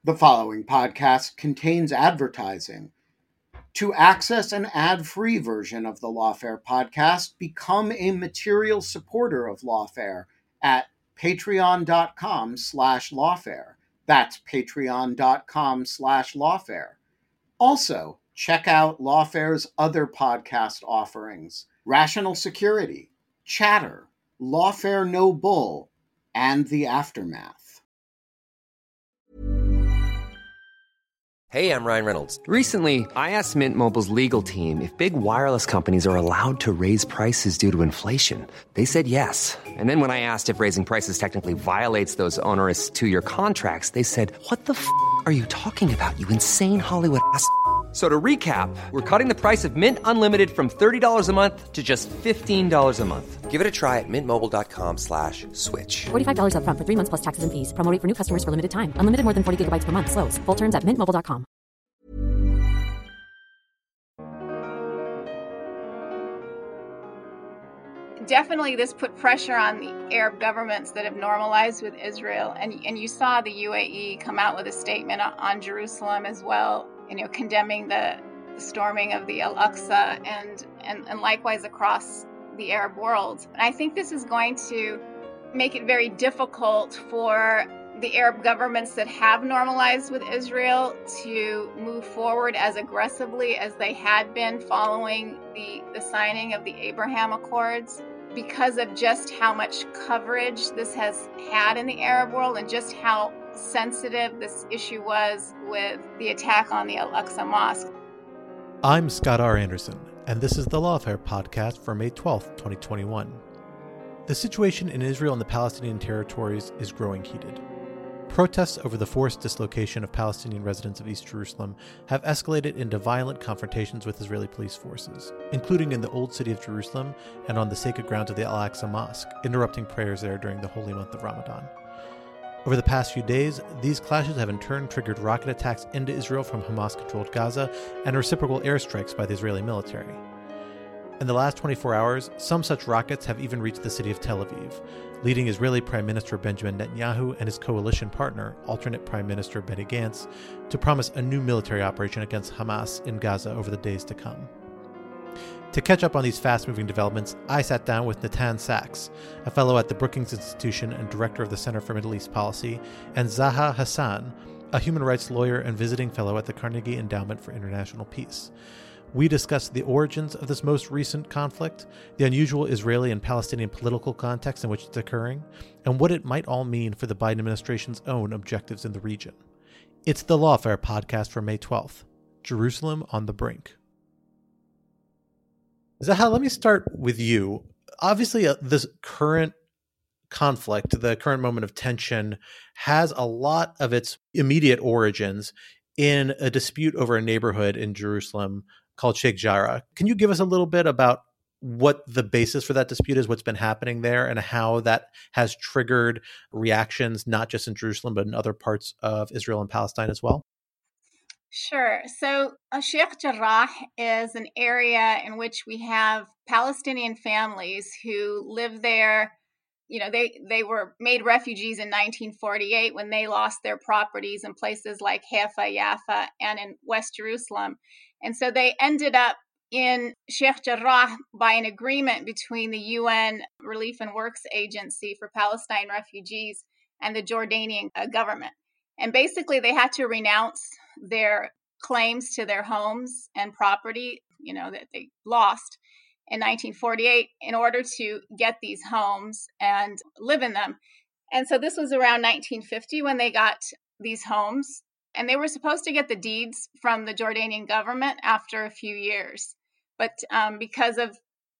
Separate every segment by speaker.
Speaker 1: The following podcast contains advertising. To access an ad-free version of the Lawfare podcast, become a material supporter of Lawfare at patreon.com/lawfare. That's patreon.com/lawfare. Also, check out Lawfare's other podcast offerings: Rational Security, Chatter, Lawfare No Bull, and The Aftermath.
Speaker 2: Hey, I'm Ryan Reynolds. Recently, I asked Mint Mobile's legal team if big wireless companies are allowed to raise prices due to inflation. They said yes. And then when I asked if raising prices technically violates those onerous two-year contracts, they said, "What the f*** are you talking about, you insane Hollywood ass?" So to recap, we're cutting the price of Mint Unlimited from $30 a month to just $15 a month. Give it a try at mintmobile.com/switch.
Speaker 3: $45 up front for 3 months plus taxes and fees. Promo rate for new customers for limited time. Unlimited more than 40 gigabytes per month. Slows full terms at mintmobile.com.
Speaker 4: Definitely this put pressure on the Arab governments that have normalized with Israel. And you saw the UAE come out with a statement on Jerusalem as well, condemning the storming of the Al-Aqsa and likewise across the Arab world. And I think this is going to make it very difficult for the Arab governments that have normalized with Israel to move forward as aggressively as they had been following the signing of the Abraham Accords, because of just how much coverage this has had in the Arab world and just how sensitive this issue was with the attack on the Al-Aqsa Mosque.
Speaker 5: I'm Scott R. Anderson, and this is the Lawfare podcast for May 12th, 2021. The situation in Israel and the Palestinian territories is growing heated. Protests over the forced dislocation of Palestinian residents of East Jerusalem have escalated into violent confrontations with Israeli police forces, including in the Old City of Jerusalem and on the sacred grounds of the Al-Aqsa Mosque, interrupting prayers there during the holy month of Ramadan. Over the past few days, these clashes have in turn triggered rocket attacks into Israel from Hamas-controlled Gaza and reciprocal airstrikes by the Israeli military. In the last 24 hours, some such rockets have even reached the city of Tel Aviv, leading Israeli Prime Minister Benjamin Netanyahu and his coalition partner, alternate Prime Minister Benny Gantz, to promise a new military operation against Hamas in Gaza over the days to come. To catch up on these fast-moving developments, I sat down with Natan Sachs, a fellow at the Brookings Institution and director of the Center for Middle East Policy, and Zaha Hassan, a human rights lawyer and visiting fellow at the Carnegie Endowment for International Peace. We discussed the origins of this most recent conflict, the unusual Israeli and Palestinian political context in which it's occurring, and what it might all mean for the Biden administration's own objectives in the region. It's the Lawfare podcast for May 12th, Jerusalem on the Brink. Zaha, let me start with you. Obviously, this current conflict, the current moment of tension, has a lot of its immediate origins in a dispute over a neighborhood in Jerusalem called Sheikh Jarrah. Can you give us a little bit about what the basis for that dispute is, what's been happening there, and how that has triggered reactions, not just in Jerusalem, but in other parts of Israel and Palestine as well?
Speaker 4: Sure. So Sheikh Jarrah is an area in which we have Palestinian families who live there. They were made refugees in 1948 when they lost their properties in places like Haifa, Jaffa, and in West Jerusalem. And so they ended up in Sheikh Jarrah by an agreement between the UN Relief and Works Agency for Palestine Refugees and the Jordanian government. And basically they had to renounce their claims to their homes and property, that they lost in 1948 in order to get these homes and live in them. And so this was around 1950 when they got these homes, and they were supposed to get the deeds from the Jordanian government after a few years. But because of,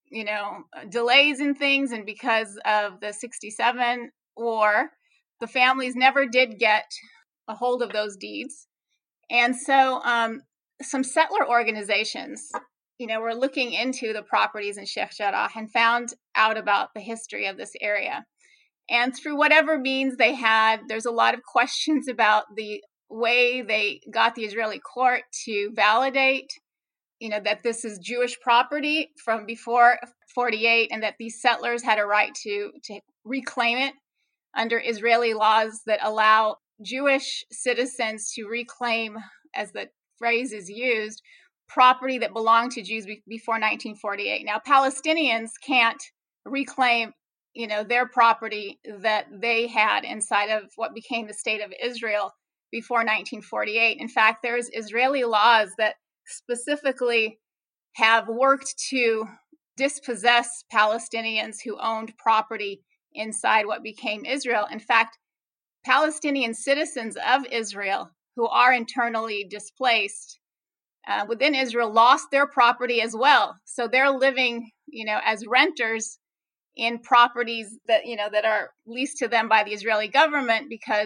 Speaker 4: delays in things and because of the 67 war, the families never did get a hold of those deeds. And so some settler organizations were looking into the properties in Sheikh Jarrah and found out about the history of this area. And through whatever means they had, there's a lot of questions about the way they got the Israeli court to validate, that this is Jewish property from before 48 and that these settlers had a right to reclaim it under Israeli laws that allow Jewish citizens to reclaim, as the phrase is used, property that belonged to Jews before 1948. Now, Palestinians can't reclaim, their property that they had inside of what became the state of Israel before 1948. In fact, there's Israeli laws that specifically have worked to dispossess Palestinians who owned property inside what became Israel. In fact, Palestinian citizens of Israel who are internally displaced within Israel lost their property as well. So they're living, as renters in properties that, that are leased to them by the Israeli government because,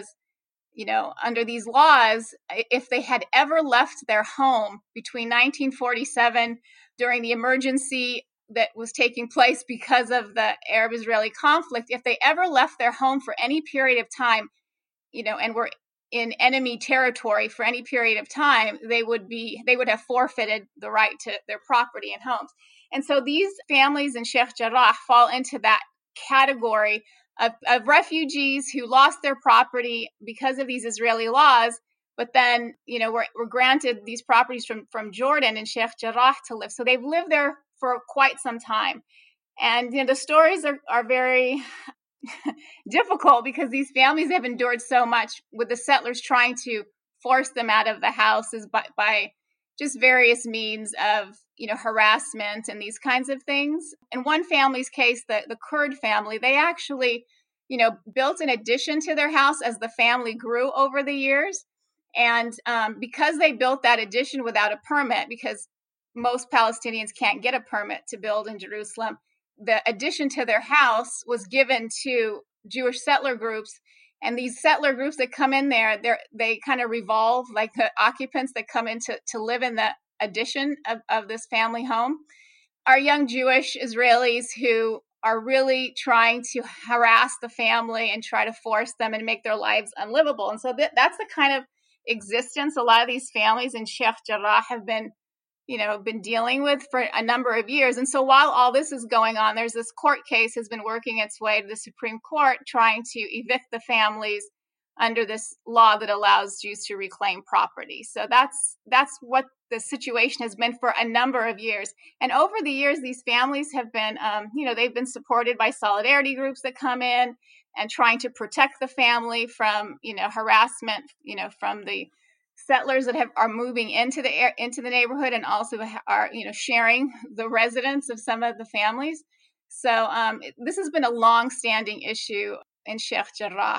Speaker 4: under these laws, if they had ever left their home between 1947 during the emergency that was taking place because of the Arab-Israeli conflict, if they ever left their home for any period of time, and were in enemy territory for any period of time, they would have forfeited the right to their property and homes. And so these families in Sheikh Jarrah fall into that category of refugees who lost their property because of these Israeli laws, but then, were granted these properties from Jordan and Sheikh Jarrah to live. So they've lived there for quite some time. And, the stories are very difficult because these families have endured so much with the settlers trying to force them out of the houses by just various means of, harassment and these kinds of things. In one family's case, the Kurd family, they actually, built an addition to their house as the family grew over the years. And because they built that addition without a permit, because most Palestinians can't get a permit to build in Jerusalem, the addition to their house was given to Jewish settler groups. And these settler groups that come in there, they kind of revolve like the occupants that come in to live in the addition of this family home are young Jewish Israelis who are really trying to harass the family and try to force them and make their lives unlivable. And so that's the kind of existence a lot of these families in Sheikh Jarrah have been dealing with for a number of years. And so while all this is going on, there's this court case has been working its way to the Supreme Court trying to evict the families under this law that allows Jews to reclaim property. So that's what the situation has been for a number of years. And over the years, these families have been, they've been supported by solidarity groups that come in and trying to protect the family from, harassment, from the settlers that are moving into the neighborhood and also are, sharing the residence of some of the families. So this has been a long-standing issue in Sheikh Jarrah.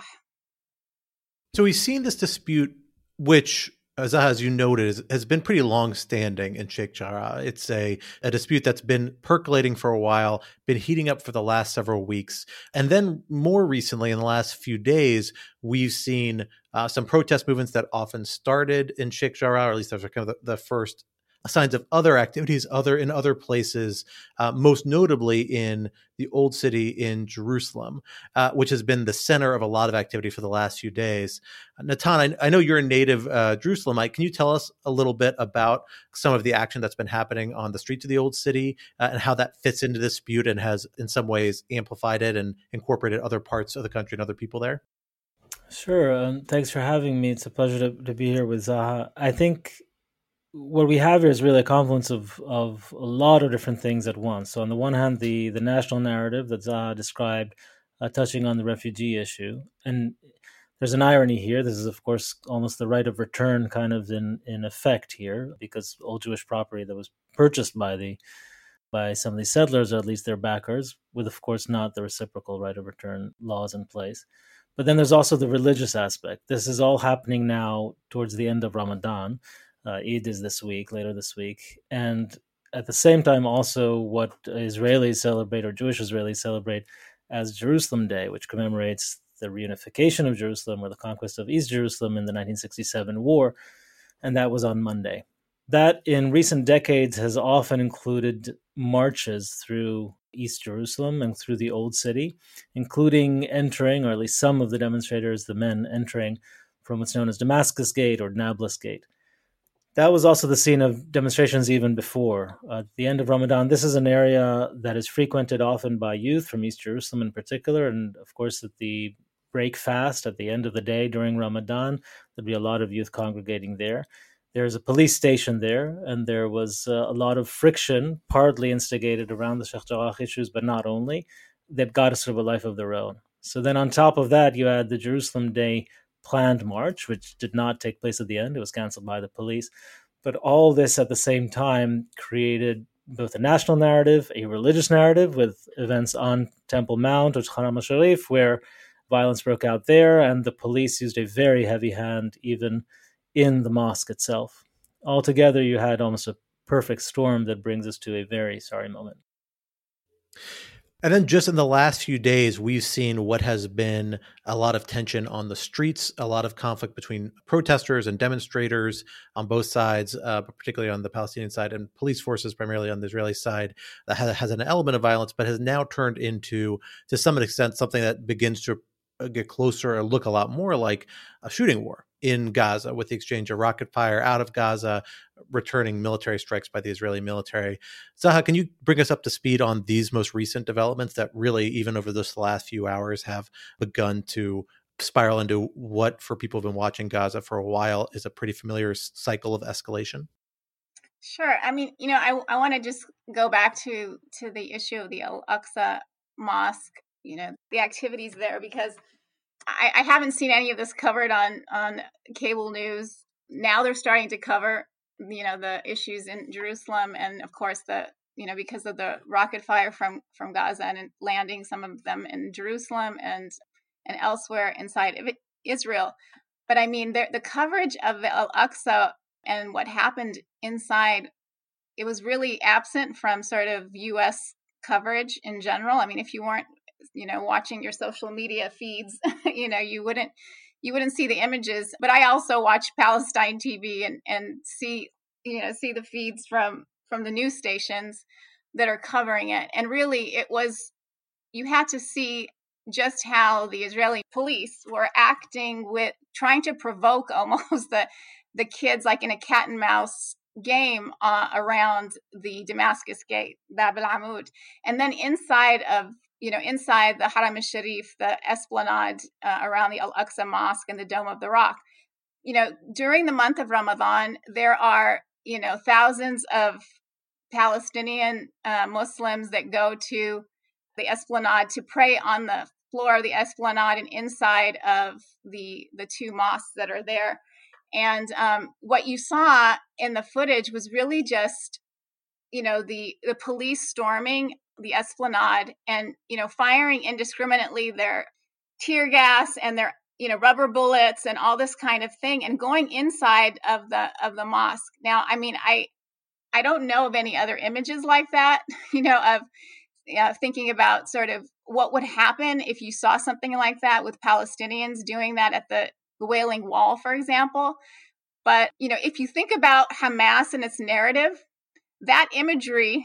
Speaker 5: So we've seen this dispute, which, as you noted, has been pretty long-standing in Sheikh Jarrah. It's a dispute that's been percolating for a while, been heating up for the last several weeks. And then more recently, in the last few days, we've seen some protest movements that often started in Sheikh Jarrah, or at least those are kind of the first signs of other activities in other places, most notably in the Old City in Jerusalem, which has been the center of a lot of activity for the last few days. Natan, I know you're a native Jerusalemite. Can you tell us a little bit about some of the action that's been happening on the streets of the Old City and how that fits into this dispute and has in some ways amplified it and incorporated other parts of the country and other people there?
Speaker 6: Sure. Thanks for having me. It's a pleasure to be here with Zaha. I think what we have here is really a confluence of a lot of different things at once. So on the one hand, the national narrative that Zaha described, touching on the refugee issue. And there's an irony here. This is, of course, almost the right of return kind of in effect here, because old Jewish property that was purchased by some of these settlers, or at least their backers, with, of course, not the reciprocal right of return laws in place. But then there's also the religious aspect. This is all happening now towards the end of Ramadan. Eid is later this week. And at the same time, also what Israelis celebrate, or Jewish Israelis celebrate, as Jerusalem Day, which commemorates the reunification of Jerusalem or the conquest of East Jerusalem in the 1967 war. And that was on Monday. That in recent decades has often included marches through East Jerusalem and through the Old City, including entering, or at least some of the demonstrators, the men entering from what's known as Damascus Gate or Nablus Gate. That was also the scene of demonstrations even before. At the end of Ramadan, this is an area that is frequented often by youth from East Jerusalem in particular, and of course at the break fast at the end of the day during Ramadan. There'd be a lot of youth congregating there. There's a police station there, and there was a lot of friction, partly instigated around the Sheikh Jarrah issues, but not only, that got us sort of a life of their own. So then on top of that, you had the Jerusalem Day planned march, which did not take place at the end. It was canceled by the police. But all this at the same time created both a national narrative, a religious narrative with events on Temple Mount or Haram al-Sharif, where violence broke out there, and the police used a very heavy hand even in the mosque itself. Altogether, you had almost a perfect storm that brings us to a very sorry moment.
Speaker 5: And then just in the last few days, we've seen what has been a lot of tension on the streets, a lot of conflict between protesters and demonstrators on both sides, but particularly on the Palestinian side, and police forces primarily on the Israeli side that has an element of violence, but has now turned into, to some extent, something that begins to get closer or look a lot more like a shooting war in Gaza, with the exchange of rocket fire out of Gaza, returning military strikes by the Israeli military. Zaha, can you bring us up to speed on these most recent developments that really, even over this last few hours, have begun to spiral into what, for people who've been watching Gaza for a while, is a pretty familiar cycle of escalation?
Speaker 4: Sure. I mean, I want to just go back to the issue of the Al-Aqsa Mosque, the activities there, because I haven't seen any of this covered on cable news. Now they're starting to cover, the issues in Jerusalem, and of course because of the rocket fire from Gaza and landing some of them in Jerusalem and elsewhere inside of Israel. But I mean, the coverage of Al-Aqsa and what happened inside, it was really absent from sort of U.S. coverage in general. I mean, if you weren't watching your social media feeds, you wouldn't see the images. But I also watch Palestine TV and see the feeds from the news stations that are covering it. And really, you had to see just how the Israeli police were acting, with trying to provoke almost the kids, like in a cat and mouse game around the Damascus Gate, Bab al-Amud, and then inside the Haram al-Sharif, the esplanade around the Al-Aqsa Mosque and the Dome of the Rock. During the month of Ramadan, there are, thousands of Palestinian Muslims that go to the esplanade to pray on the floor of the esplanade and inside of the two mosques that are there. And what you saw in the footage was really just, the police storming the esplanade and, firing indiscriminately their tear gas and their, rubber bullets and all this kind of thing, and going inside of the mosque. Now, I mean, I don't know of any other images like that, of thinking about sort of what would happen if you saw something like that with Palestinians doing that at the Wailing Wall, for example. But, if you think about Hamas and its narrative, that imagery,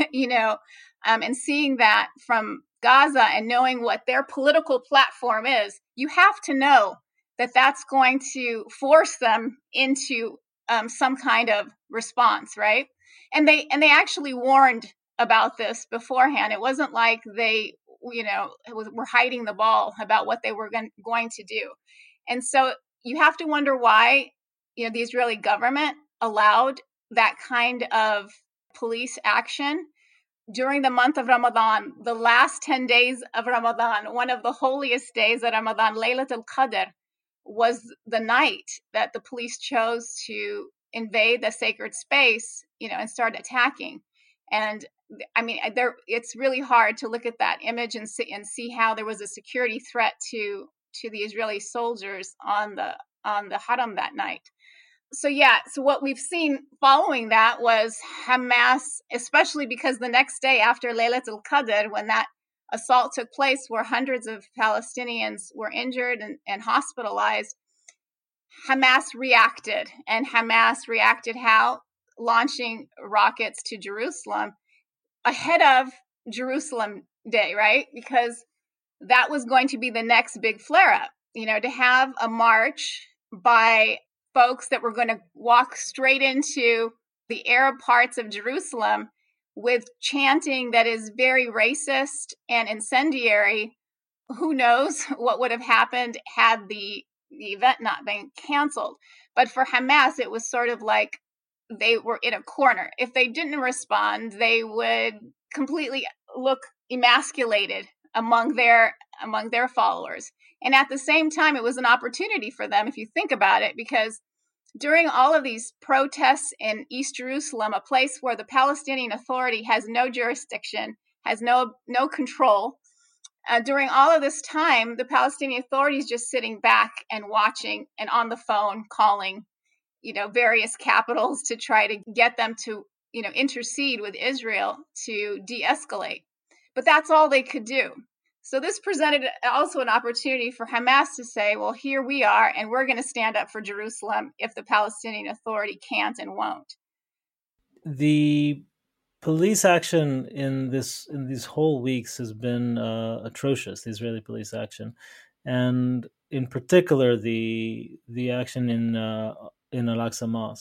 Speaker 4: and seeing that from Gaza and knowing what their political platform is, you have to know that that's going to force them into some kind of response, right? And they actually warned about this beforehand. It wasn't like they, were hiding the ball about what they were going to do. And so you have to wonder why, the Israeli government allowed that kind of police action during the month of Ramadan, the last 10 days of Ramadan. One of the holiest days of Ramadan, Laylat al-Qadr, was the night that the police chose to invade the sacred space, and start attacking. And I mean, it's really hard to look at that image and see how there was a security threat to the Israeli soldiers on the Haram that night. So what we've seen following that was Hamas, especially because the next day after Laylat al-Qadr, when that assault took place where hundreds of Palestinians were injured and hospitalized, Hamas reacted. And Hamas reacted how? Launching rockets to Jerusalem ahead of Jerusalem Day, right? Because that was going to be the next big flare-up, to have a march by folks that were going to walk straight into the Arab parts of Jerusalem with chanting that is very racist and incendiary who knows what would have happened had the event not been canceled. But for Hamas, it was sort of like they were in a corner. If they didn't respond, they would completely look emasculated among their followers. And at the same time, it was an opportunity for them, if you think about it, because during all of these protests in East Jerusalem, a place where the Palestinian Authority has no jurisdiction, has no control, during all of this time, the Palestinian Authority is just sitting back and watching and on the phone calling, various capitals to try to get them to, intercede with Israel to de-escalate. But that's all they could do. So this presented also an opportunity for Hamas to say, well, here we are, and we're going to stand up for Jerusalem if the Palestinian Authority can't and won't.
Speaker 6: The police action in these whole weeks has been atrocious, the Israeli police action. And in particular, the action in Al-Aqsa Mosque.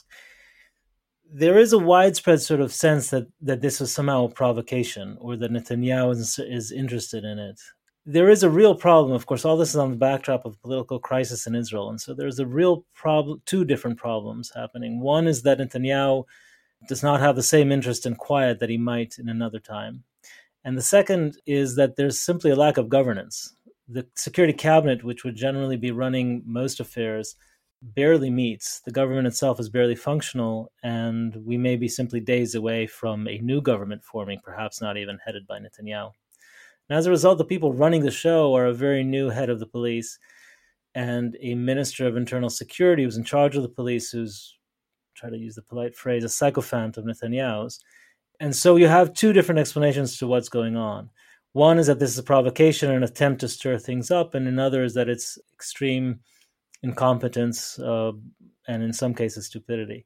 Speaker 6: There is a widespread sort of sense that this was somehow a provocation, or that Netanyahu is interested in it. There is a real problem. Of course, all this is on the backdrop of political crisis in Israel. And so there's a real problem, two different problems happening. One is that Netanyahu does not have the same interest in quiet that he might in another time. And the second is that there's simply a lack of governance. The security cabinet, which would generally be running most affairs, barely meets. The government itself is barely functional, and we may be simply days away from a new government forming, perhaps not even headed by Netanyahu. And as a result, the people running the show are a very new head of the police and a minister of internal security who's in charge of the police, who's, try to use the polite phrase, a sycophant of Netanyahu's. And so you have two different explanations to what's going on. One is that this is a provocation, an attempt to stir things up, and another is that it's extreme incompetence and in some cases stupidity.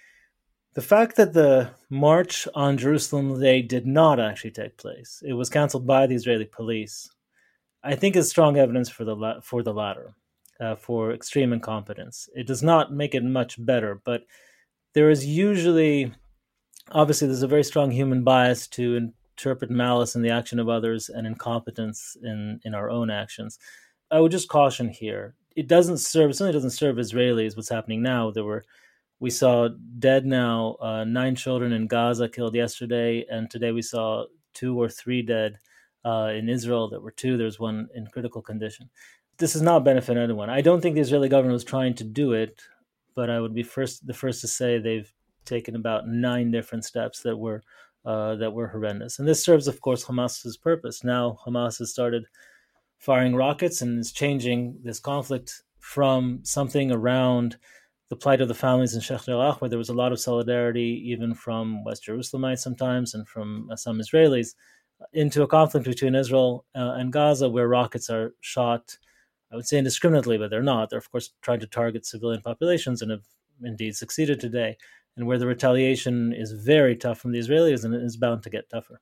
Speaker 6: The fact that the march on Jerusalem Day did not actually take place, it was canceled by the Israeli police, I think is strong evidence for the latter, for extreme incompetence. It does not make it much better, but there is usually, obviously there's a very strong human bias to interpret malice in the action of others and incompetence in our own actions. I would just caution here. It certainly doesn't serve Israelis what's happening now. We saw dead now, 9 children in Gaza killed yesterday, and today we saw 2 or 3 dead in Israel. There were 2, there's 1 in critical condition. This does not benefit anyone. I don't think the Israeli government was trying to do it, but I would be the first to say they've taken about 9 different steps that were horrendous. And this serves, of course, Hamas's purpose. Now Hamas has started firing rockets and is changing this conflict from something around the plight of the families in Sheikh Jarrah, where there was a lot of solidarity even from West Jerusalemites sometimes and from some Israelis, into a conflict between Israel and Gaza, where rockets are shot, I would say indiscriminately, but they're not. They're, of course, trying to target civilian populations and have indeed succeeded today, and where the retaliation is very tough from the Israelis and it is bound to get tougher.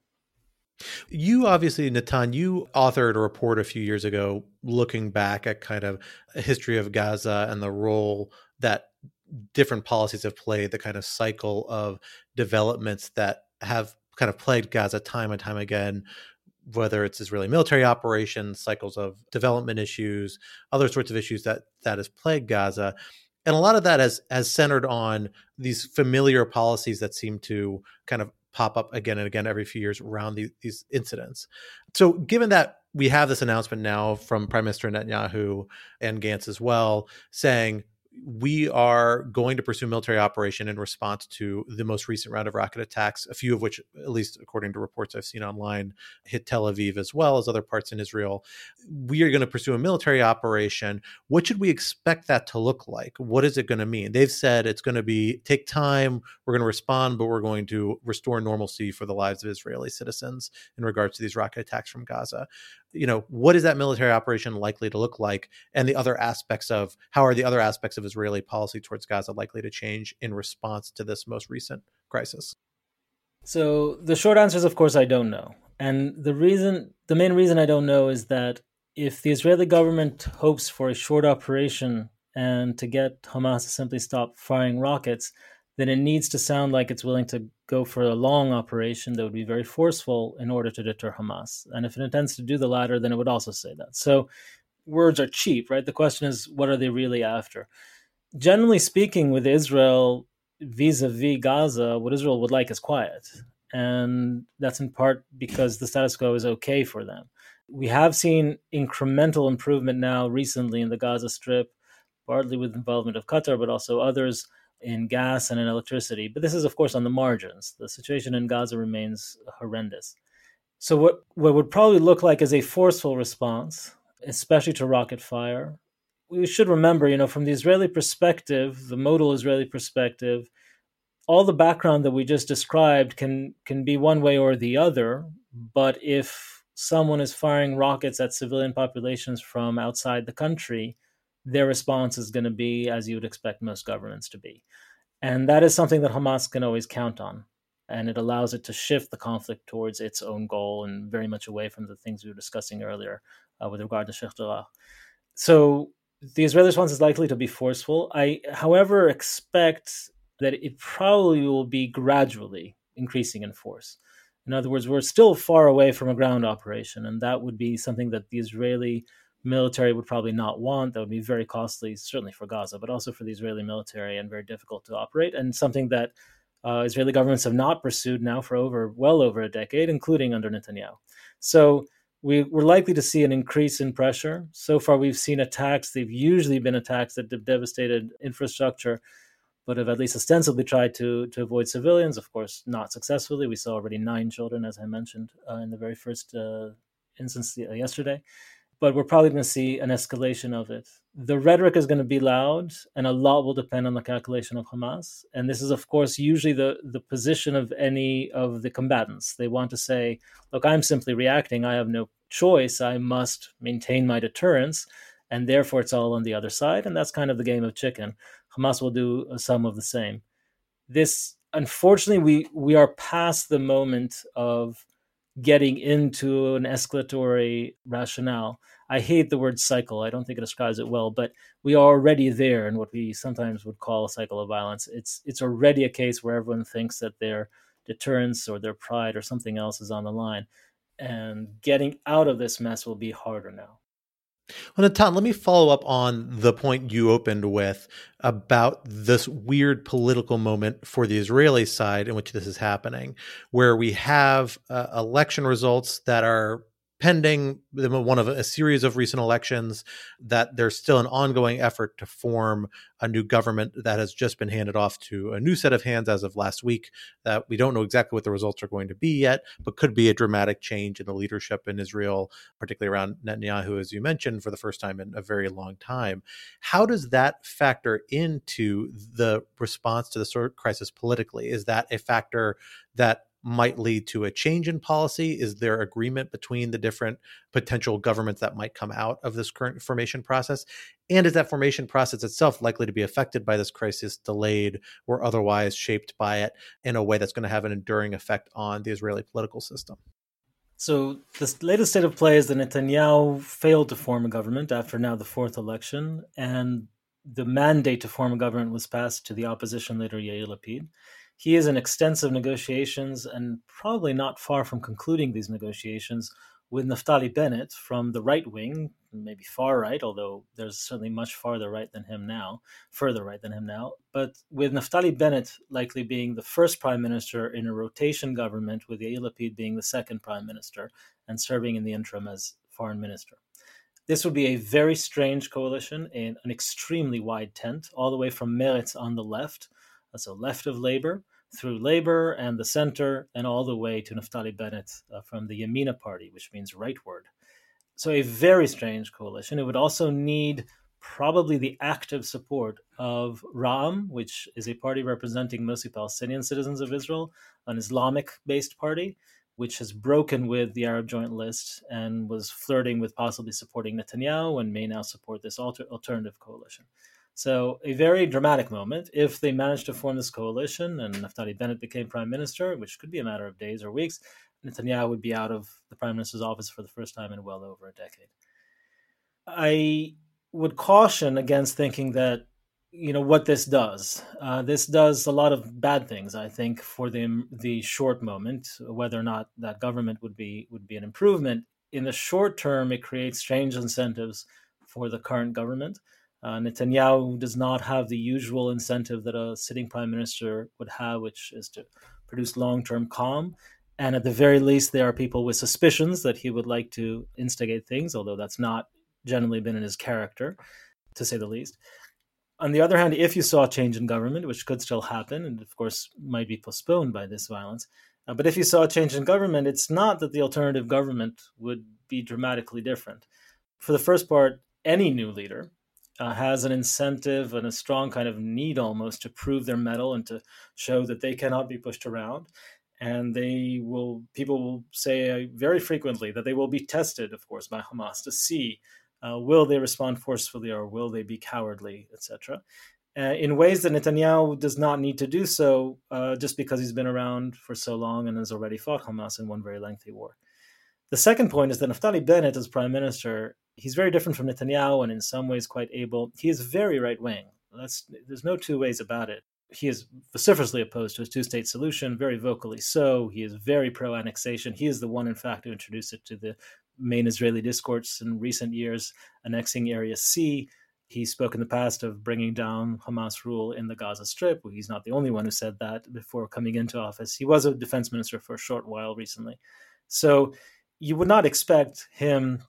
Speaker 5: You obviously, Natan, you authored a report a few years ago looking back at kind of a history of Gaza and the role that different policies have played, the kind of cycle of developments that have kind of plagued Gaza time and time again, whether it's Israeli military operations, cycles of development issues, other sorts of issues that has plagued Gaza. And a lot of that has centered on these familiar policies that seem to kind of pop up again and again every few years around these incidents. So given that we have this announcement now from Prime Minister Netanyahu and Gantz as well, saying we are going to pursue military operation in response to the most recent round of rocket attacks, a few of which, at least according to reports I've seen online, hit Tel Aviv as well as other parts in Israel. We are going to pursue a military operation. What should we expect that to look like? What is it going to mean? They've said it's going to take time. We're going to respond, but we're going to restore normalcy for the lives of Israeli citizens in regards to these rocket attacks from Gaza. What is that military operation likely to look like? And how are the other aspects of Israeli policy towards Gaza likely to change in response to this most recent crisis?
Speaker 6: So the short answer is, of course, I don't know. And the main reason I don't know is that if the Israeli government hopes for a short operation and to get Hamas to simply stop firing rockets, then it needs to sound like it's willing to go for a long operation that would be very forceful in order to deter Hamas. And if it intends to do the latter, then it would also say that. So words are cheap, right? The question is, what are they really after? Generally speaking, with Israel vis-a-vis Gaza, what Israel would like is quiet. And that's in part because the status quo is okay for them. We have seen incremental improvement now recently in the Gaza Strip, partly with involvement of Qatar, but also others in gas and in electricity. But this is, of course, on the margins. The situation in Gaza remains horrendous. So what would probably look like is a forceful response, especially to rocket fire. We should remember, from the Israeli perspective, the modal Israeli perspective, all the background that we just described can be one way or the other. But if someone is firing rockets at civilian populations from outside the country, their response is going to be as you would expect most governments to be. And that is something that Hamas can always count on. And it allows it to shift the conflict towards its own goal and very much away from the things we were discussing earlier with regard to Sheikh Jarrah. So the Israeli response is likely to be forceful. I, however, expect that it probably will be gradually increasing in force. In other words, we're still far away from a ground operation, and that would be something that the Israeli military would probably not want. That would be very costly, certainly for Gaza, but also for the Israeli military, and very difficult to operate, and something that Israeli governments have not pursued now for well over a decade, including under Netanyahu. So we're likely to see an increase in pressure. So far, we've seen attacks. They've usually been attacks that have devastated infrastructure, but have at least ostensibly tried to avoid civilians. Of course, not successfully. We saw already 9 children, as I mentioned, in the very first instance yesterday. But we're probably going to see an escalation of it. The rhetoric is going to be loud, and a lot will depend on the calculation of Hamas. And this is, of course, usually the position of any of the combatants. They want to say, look, I'm simply reacting. I have no choice. I must maintain my deterrence, and therefore it's all on the other side. And that's kind of the game of chicken. Hamas will do some of the same. This, unfortunately, we are past the moment of getting into an escalatory rationale. I hate the word cycle. I don't think it describes it well, but we are already there in what we sometimes would call a cycle of violence. It's already a case where everyone thinks that their deterrence or their pride or something else is on the line. And getting out of this mess will be harder now.
Speaker 5: Well, Natan, let me follow up on the point you opened with about this weird political moment for the Israeli side in which this is happening, where we have election results that are pending, one of a series of recent elections, that there's still an ongoing effort to form a new government that has just been handed off to a new set of hands as of last week, that we don't know exactly what the results are going to be yet, but could be a dramatic change in the leadership in Israel, particularly around Netanyahu, as you mentioned, for the first time in a very long time. How does that factor into the response to the sort of crisis politically? Is that a factor that might lead to a change in policy? Is there agreement between the different potential governments that might come out of this current formation process? And is that formation process itself likely to be affected by this crisis, delayed or otherwise shaped by it in a way that's going to have an enduring effect on the Israeli political system?
Speaker 6: So the latest state of play is that Netanyahu failed to form a government after now the 4th election, and the mandate to form a government was passed to the opposition leader Yair Lapid. He is in extensive negotiations and probably not far from concluding these negotiations with Naftali Bennett from the right wing, maybe far right, although there's certainly much further right than him now, but with Naftali Bennett likely being the first prime minister in a rotation government, with Yair Lapid being the second prime minister and serving in the interim as foreign minister. This would be a very strange coalition in an extremely wide tent, all the way from Meretz on the left, so left of Labour, through Labour and the center, and all the way to Naftali Bennett from the Yamina party, which means rightward. So a very strange coalition. It would also need probably the active support of Ra'am, which is a party representing mostly Palestinian citizens of Israel, an Islamic-based party, which has broken with the Arab Joint List and was flirting with possibly supporting Netanyahu and may now support this alternative coalition. So a very dramatic moment. If they manage to form this coalition and Naftali Bennett became prime minister, which could be a matter of days or weeks, Netanyahu would be out of the prime minister's office for the first time in well over a decade. I would caution against thinking that what this does. This does a lot of bad things, I think, for the short moment. Whether or not that government would be an improvement in the short term, it creates strange incentives for the current government. Netanyahu does not have the usual incentive that a sitting prime minister would have, which is to produce long-term calm. And at the very least, there are people with suspicions that he would like to instigate things, although that's not generally been in his character, to say the least. On the other hand, if you saw a change in government, which could still happen, and of course might be postponed by this violence, but if you saw a change in government, it's not that the alternative government would be dramatically different. For the first part, any new leader has an incentive and a strong kind of need almost to prove their mettle and to show that they cannot be pushed around. And people will say very frequently that they will be tested, of course, by Hamas to see will they respond forcefully or will they be cowardly, etc. In ways that Netanyahu does not need to do so just because he's been around for so long and has already fought Hamas in one very lengthy war. The second point is that Naftali Bennett, as prime minister, he's very different from Netanyahu and in some ways quite able. He is very right-wing. There's no two ways about it. He is vociferously opposed to a two-state solution, very vocally so. He is very pro-annexation. He is the one, in fact, who introduced it to the main Israeli discourse in recent years, annexing Area C. He spoke in the past of bringing down Hamas rule in the Gaza Strip. Well, he's not the only one who said that before coming into office. He was a defense minister for a short while recently. So you would not expect him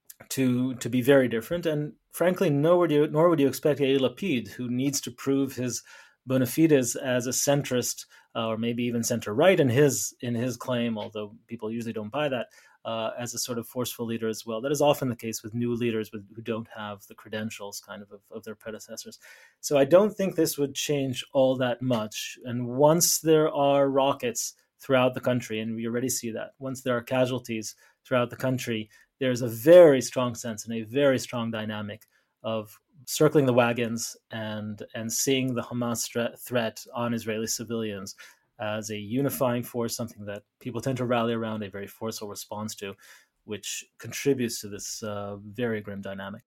Speaker 6: to be very different. And frankly, nor would you expect Yair Lapid, who needs to prove his bona fides as a centrist or maybe even center-right in his claim, although people usually don't buy that, as a sort of forceful leader as well. That is often the case with new leaders who don't have the credentials kind of their predecessors. So I don't think this would change all that much. And once there are rockets throughout the country, and we already see that, once there are casualties throughout the country, there's a very strong sense and a very strong dynamic of circling the wagons and seeing the Hamas threat on Israeli civilians as a unifying force, something that people tend to rally around, a very forceful response to, which contributes to this very grim dynamic.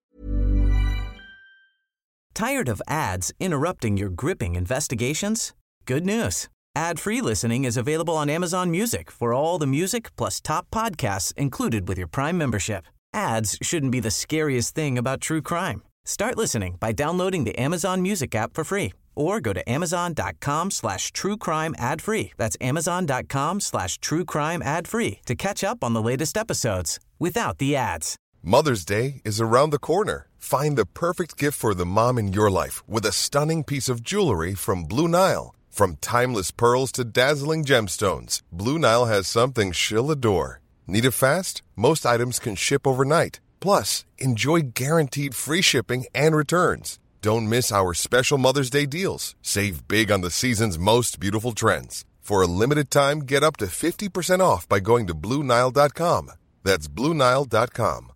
Speaker 7: Tired of ads interrupting your gripping investigations? Good news. Ad-free listening is available on Amazon Music for all the music plus top podcasts included with your Prime membership. Ads shouldn't be the scariest thing about true crime. Start listening by downloading the Amazon Music app for free or go to amazon.com/truecrime ad-free. That's amazon.com/truecrime ad-free to catch up on the latest episodes without the ads.
Speaker 8: Mother's Day is around the corner. Find the perfect gift for the mom in your life with a stunning piece of jewelry from Blue Nile. From timeless pearls to dazzling gemstones, Blue Nile has something she'll adore. Need it fast? Most items can ship overnight. Plus, enjoy guaranteed free shipping and returns. Don't miss our special Mother's Day deals. Save big on the season's most beautiful trends. For a limited time, get up to 50% off by going to BlueNile.com. That's BlueNile.com.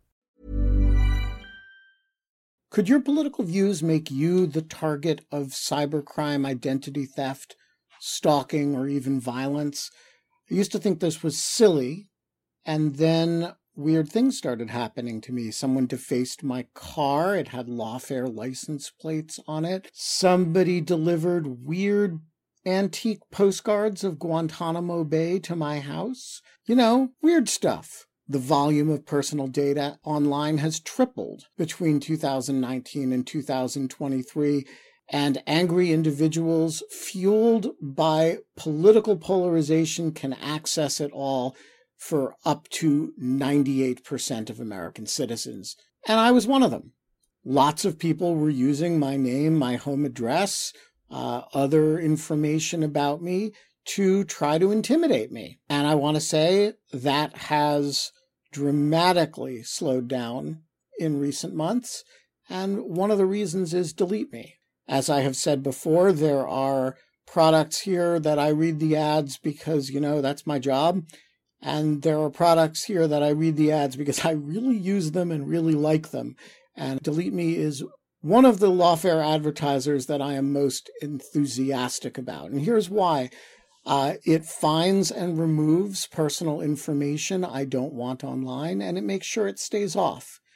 Speaker 1: Could your political views make you the target of cybercrime, identity theft, stalking, or even violence? I used to think this was silly, and then weird things started happening to me. Someone defaced my car. It had lawfare license plates on it. Somebody delivered weird antique postcards of Guantanamo Bay to my house. Weird stuff. The volume of personal data online has tripled between 2019 and 2023, and angry individuals fueled by political polarization can access it all for up to 98% of American citizens. And I was one of them. Lots of people were using my name, my home address, other information about me to try to intimidate me. And I want to say that has dramatically slowed down in recent months. And one of the reasons is Delete Me. As I have said before, there are products here that I read the ads because, that's my job. And there are products here that I read the ads because I really use them and really like them. And Delete Me is one of the lawfare advertisers that I am most enthusiastic about. And here's why. It finds and removes personal information I don't want online, and it makes sure it stays off.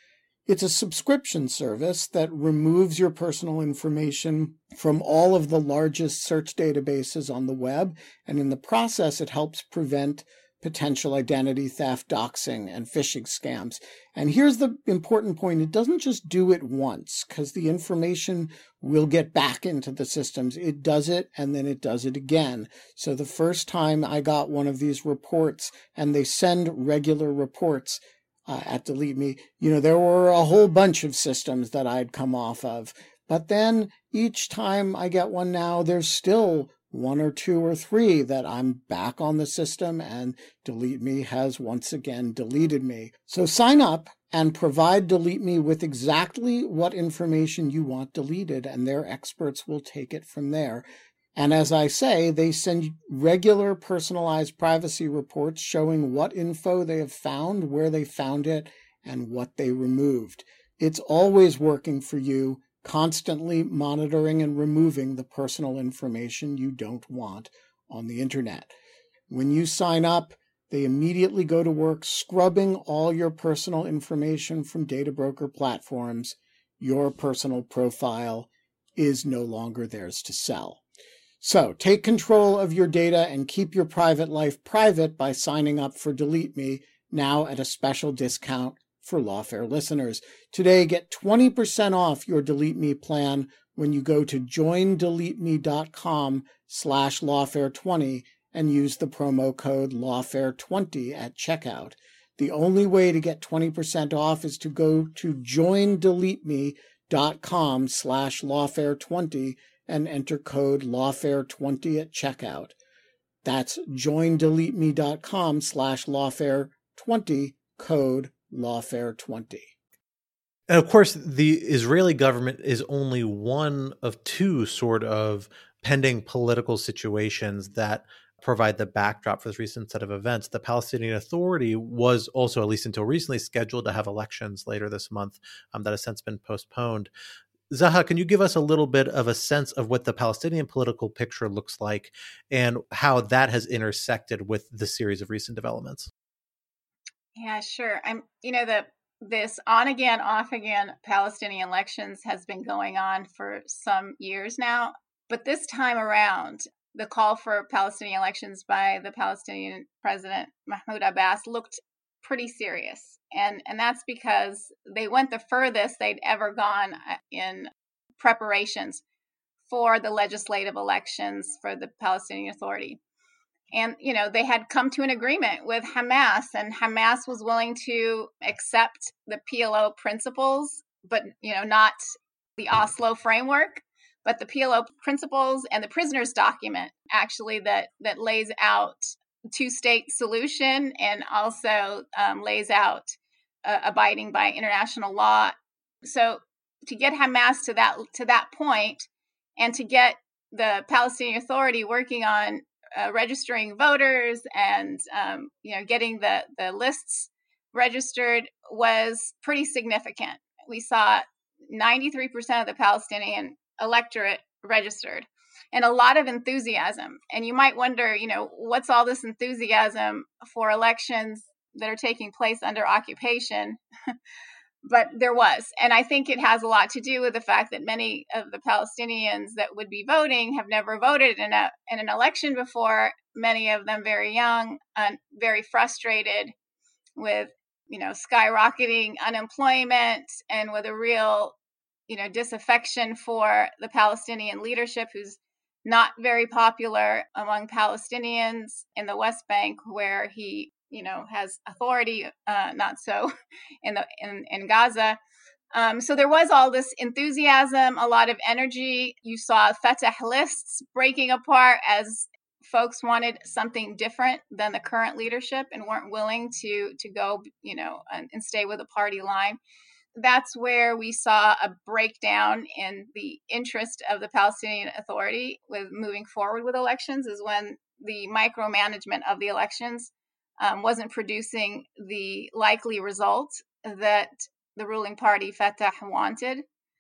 Speaker 1: It's a subscription service that removes your personal information from all of the largest search databases on the web, and in the process, it helps prevent potential identity theft, doxing, and phishing scams. And here's the important point. It doesn't just do it once, because the information will get back into the systems. It does it, and then it does it again. So the first time I got one of these reports, and they send regular reports at Delete Me, there were a whole bunch of systems that I'd come off of. But then each time I get one now, there's still one or two or three that I'm back on the system, and Delete Me has once again deleted me. So sign up and provide Delete Me with exactly what information you want deleted, and their experts will take it from there. And as I say, they send regular personalized privacy reports showing what info they have found, where they found it, and what they removed. It's always working for you, constantly monitoring and removing the personal information you don't want on the internet. When you sign up, they immediately go to work scrubbing all your personal information from data broker platforms. Your personal profile is no longer theirs to sell. So take control of your data and keep your private life private by signing up for Delete Me, now at a special discount for Lawfare listeners. Today, get 20% off your Delete Me plan when you go to joindeleteme.com/lawfare20 and use the promo code lawfare20 at checkout. The only way to get 20% off is to go to joindeleteme.com/lawfare20 and enter code lawfare20 at checkout. That's joindeleteme.com/lawfare20, code lawfare20.
Speaker 5: And of course, the Israeli government is only one of two sort of pending political situations that provide the backdrop for this recent set of events. The Palestinian Authority was also, at least until recently, scheduled to have elections later this month that has since been postponed. Zaha, can you give us a little bit of a sense of what the Palestinian political picture looks like and how that has intersected with the series of recent developments?
Speaker 4: Yeah, sure. This on again, off again Palestinian elections has been going on for some years now. But this time around, the call for Palestinian elections by the Palestinian president, Mahmoud Abbas, looked pretty serious. And that's because they went the furthest they'd ever gone in preparations for the legislative elections for the Palestinian Authority. And, they had come to an agreement with Hamas, and Hamas was willing to accept the PLO principles, but, not the Oslo framework, but the PLO principles and the prisoners document, actually, that lays out two-state solution and also lays out abiding by international law. So to get Hamas to that point, and to get the Palestinian Authority working on registering voters and getting the lists registered was pretty significant. We saw 93% of the Palestinian electorate registered, and a lot of enthusiasm. And you might wonder, what's all this enthusiasm for elections that are taking place under occupation? But there was. And I think it has a lot to do with the fact that many of the Palestinians that would be voting have never voted in an election before, many of them very young and very frustrated with, skyrocketing unemployment and with a real, disaffection for the Palestinian leadership, who's not very popular among Palestinians in the West Bank, where he has authority, not so in Gaza. So there was all this enthusiasm, a lot of energy. You saw Fatah lists breaking apart as folks wanted something different than the current leadership and weren't willing to go, and stay with a party line. That's where we saw a breakdown in the interest of the Palestinian Authority with moving forward with elections, is when the micromanagement of the elections wasn't producing the likely result that the ruling party Fatah wanted.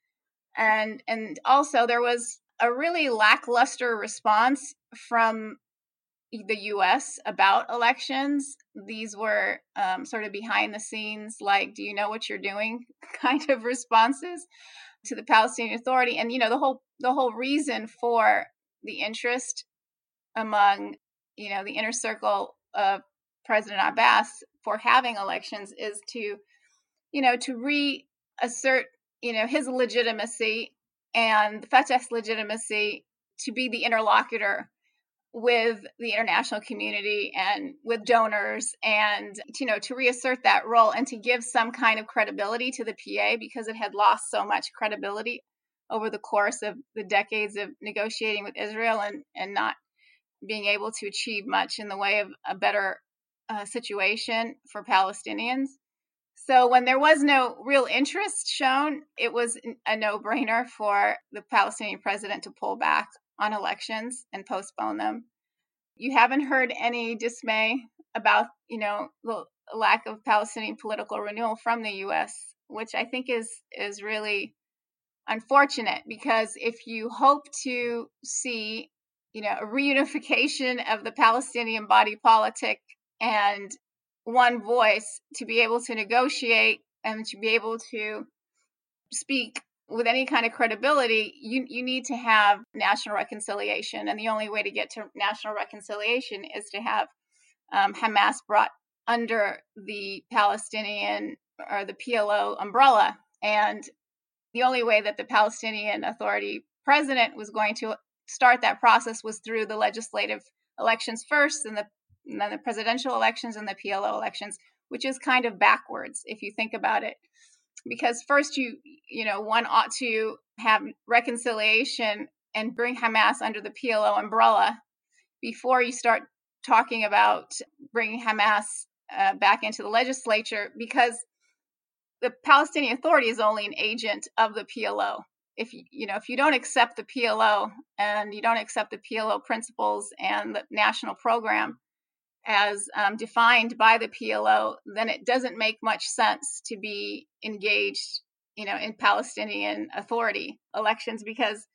Speaker 4: And also there was a really lackluster response from, the U.S. about elections. These were sort of behind the scenes, like, do you know what you're doing kind of responses to the Palestinian Authority. And, the whole reason for the interest among, the inner circle of President Abbas for having elections is to reassert, his legitimacy and Fatah's legitimacy to be the interlocutor with the international community and with donors, and to reassert that role and to give some kind of credibility to the PA, because it had lost so much credibility over the course of the decades of negotiating with Israel and not being able to achieve much in the way of a better situation for Palestinians. So when there was no real interest shown, it was a no-brainer for the Palestinian president to pull back on elections and postpone them. You haven't heard any dismay about, the lack of Palestinian political renewal from the U.S., which I think is really unfortunate, because if you hope to see, a reunification of the Palestinian body politic and one voice to be able to negotiate and to be able to speak with any kind of credibility, you need to have national reconciliation. And the only way to get to national reconciliation is to have Hamas brought under the Palestinian or the PLO umbrella. And the only way that the Palestinian Authority president was going to start that process was through the legislative elections first, and then the presidential elections and the PLO elections, which is kind of backwards if you think about it. Because first, one ought to have reconciliation and bring Hamas under the PLO umbrella before you start talking about bringing Hamas back into the legislature, because the Palestinian Authority is only an agent of the PLO. If you don't accept the PLO and you don't accept the PLO principles and the national program as defined by the PLO, then it doesn't make much sense to be engaged, in Palestinian Authority elections, because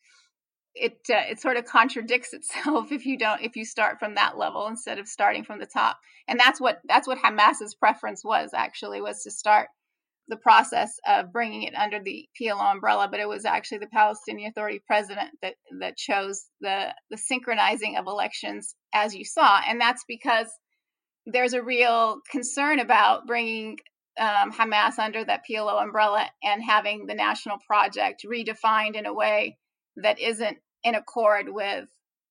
Speaker 4: it sort of contradicts itself if you start from that level instead of starting from the top. And that's what Hamas's preference was to start the process of bringing it under the PLO umbrella, but it was actually the Palestinian Authority president that chose the synchronizing of elections, as you saw. And that's because there's a real concern about bringing Hamas under that PLO umbrella and having the national project redefined in a way that isn't in accord with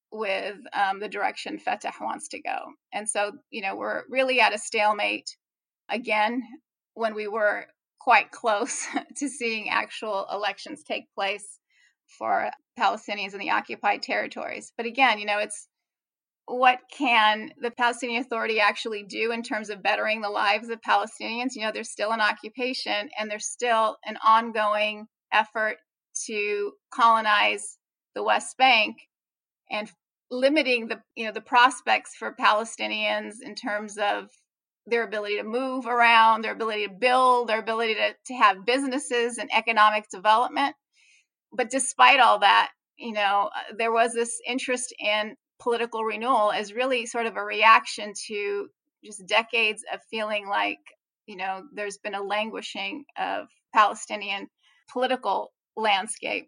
Speaker 4: the direction Fatah wants to go. And so, we're really at a stalemate again, when we were quite close to seeing actual elections take place for Palestinians in the occupied territories. But again, it's what can the Palestinian Authority actually do in terms of bettering the lives of Palestinians? There's still an occupation, and there's still an ongoing effort to colonize the West Bank and limiting the prospects for Palestinians in terms of their ability to move around, their ability to build, their ability to have businesses and economic development. But despite all that, there was this interest in political renewal as really sort of a reaction to just decades of feeling like, there's been a languishing of Palestinian political landscape.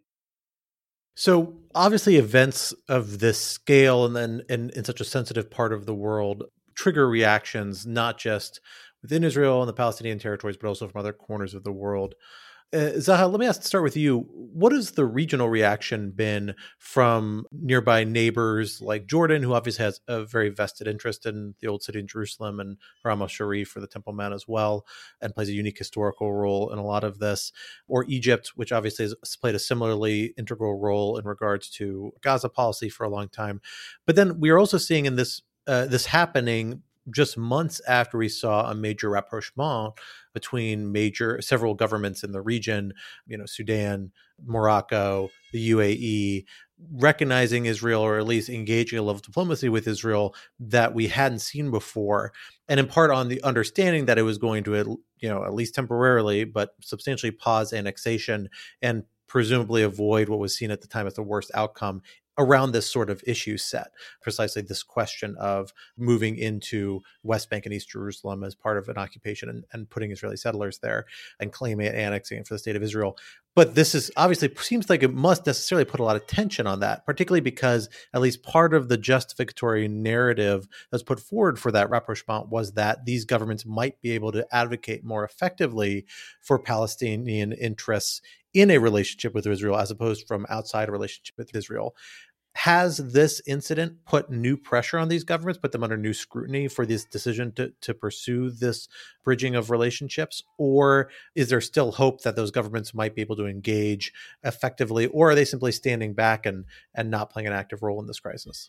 Speaker 5: So obviously events of this scale and then in such a sensitive part of the world trigger reactions, not just within Israel and the Palestinian territories, but also from other corners of the world. Zaha, let me start with you. What has the regional reaction been from nearby neighbors like Jordan, who obviously has a very vested interest in the old city in Jerusalem, and Haram al-Sharif for the Temple Mount as well, and plays a unique historical role in a lot of this, or Egypt, which obviously has played a similarly integral role in regards to Gaza policy for a long time. But then we are also seeing in this happening just months after we saw a major rapprochement between several governments in the region, Sudan, Morocco, the UAE, recognizing Israel, or at least engaging a level of diplomacy with Israel that we hadn't seen before. And in part on the understanding that it was going to, at least temporarily, but substantially pause annexation and presumably avoid what was seen at the time as the worst outcome around this sort of issue set, precisely this question of moving into West Bank and East Jerusalem as part of an occupation and putting Israeli settlers there and claiming it, annexing it for the state of Israel. But this is obviously seems like it must necessarily put a lot of tension on that, particularly because at least part of the justificatory narrative that's put forward for that rapprochement was that these governments might be able to advocate more effectively for Palestinian interests in a relationship with Israel as opposed from outside a relationship with Israel. Has this incident put new pressure on these governments, put them under new scrutiny for this decision to pursue this bridging of relationships? Or is there still hope that those governments might be able to engage effectively, or are they simply standing back and not playing an active role in this crisis?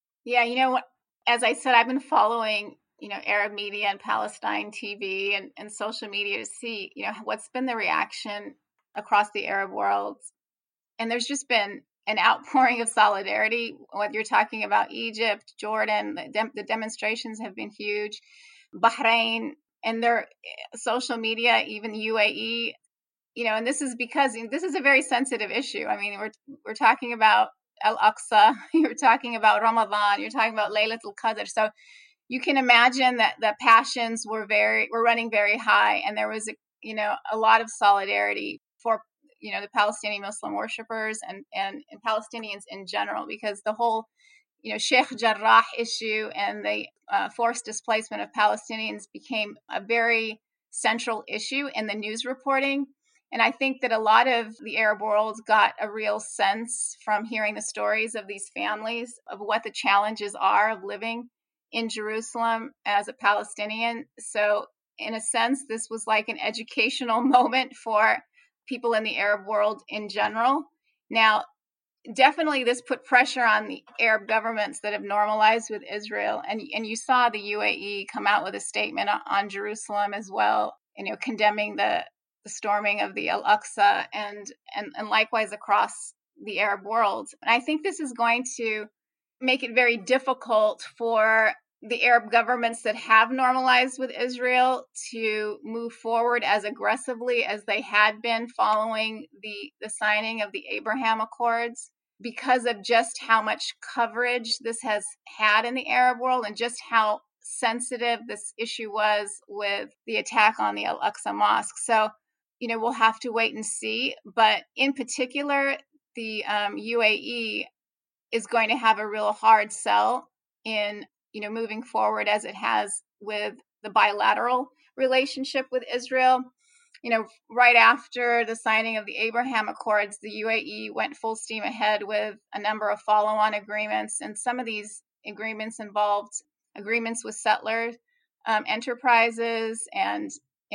Speaker 4: Yeah, as I said, I've been following, Arab media and Palestine TV and social media to see, what's been the reaction across the Arab world. And there's just been an outpouring of solidarity. Whether you're talking about Egypt, Jordan, the demonstrations have been huge. Bahrain and their social media, even the UAE, and this is because this is a very sensitive issue. I mean, we're talking about Al-Aqsa, you're talking about Ramadan, you're talking about Laylatul Qadr. So you can imagine that the passions were running very high, and there was a lot of solidarity for the Palestinian Muslim worshippers and Palestinians in general, because the whole Sheikh Jarrah issue and the forced displacement of Palestinians became a very central issue in the news reporting. And I think that a lot of the Arab world got a real sense from hearing the stories of these families of what the challenges are of living in Jerusalem as a Palestinian. So in a sense, this was like an educational moment for people in the Arab world in general. Now, definitely this put pressure on the Arab governments that have normalized with Israel. And you saw the UAE come out with a statement on Jerusalem as well, condemning the storming of the Al-Aqsa and likewise across the Arab world. And I think this is going to make it very difficult for the Arab governments that have normalized with Israel to move forward as aggressively as they had been following the signing of the Abraham Accords, because of just how much coverage this has had in the Arab world and just how sensitive this issue was with the attack on the Al-Aqsa Mosque. So, we'll have to wait and see. But in particular, the UAE is going to have a real hard sell in moving forward as it has with the bilateral relationship with Israel. Right after the signing of the Abraham Accords, the UAE went full steam ahead with a number of follow-on agreements. And some of these agreements involved agreements with settler enterprises and